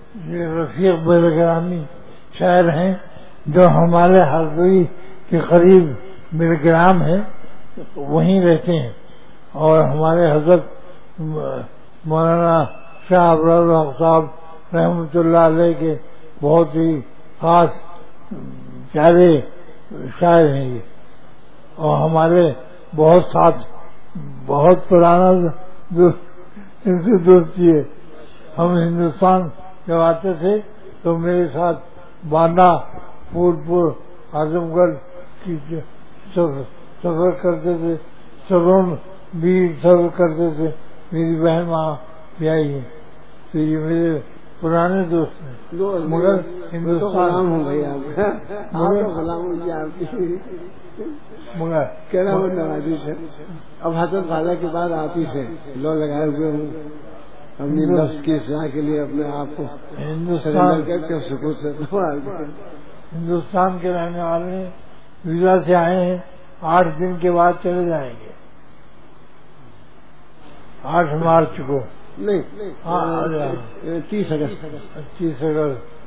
یہ رفیق بلگرامی شاعر ہیں جو ہمارے ہردوئی کے قریب بلگرام ہے، وہیں رہتے ہیں، اور ہمارے حضرت مولانا شاہ ابرار الحق صاحب رحمۃ اللہ علیہ کے بہت ہی خاص پیارے شاعر ہیں یہ، اور ہمارے بہت ساتھ بہت پرانا ان سے دوستی ہے۔ ہم ہندوستان جب آتے تھے تو میرے ساتھ باندھا، پھولپور، اعظم گڑھ کی سفر کرتے تھے، سبم بھی سفر کرتے تھے۔ میری بہن وہاں بھی آئی ہے، تو یہ میرے پرانے دوست ہیں، مگر ہندوستان ہوں بھائی مگر کہنا نوازی سے اب حضرت والا کے بعد آپ ہی سے لو لگائے ہوئے ہوں اپنی لفظ کی اصلاح کے لیے اپنے آپ کو سکون سے ہندوستان کے رہنے والے ہیں، ویزا سے آئے ہیں، 8 دن کے بعد چلے جائیں گے، 8 مارچ کو، نہیں 30 اگست 25 اگست